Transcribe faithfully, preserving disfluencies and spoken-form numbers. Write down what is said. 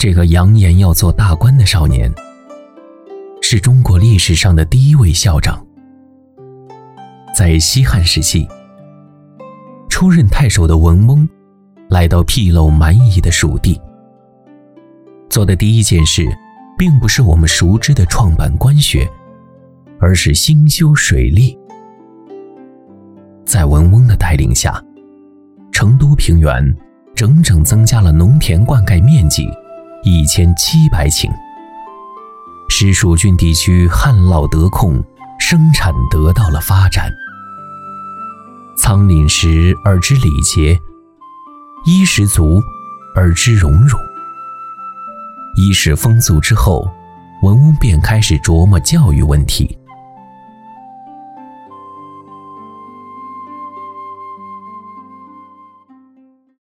这个扬言要做大官的少年，是中国历史上的第一位校长。在西汉时期，出任太守的文翁来到僻陋蛮夷的蜀地，做的第一件事并不是我们熟知的创办官学，而是兴修水利。在文翁的带领下，成都平原整整增加了农田灌溉面积一千七百顷，使蜀郡地区旱涝得控，生产得到了发展。仓廪实而知礼节，衣食足而知荣辱。衣食丰足之后，文翁便开始琢磨教育问题。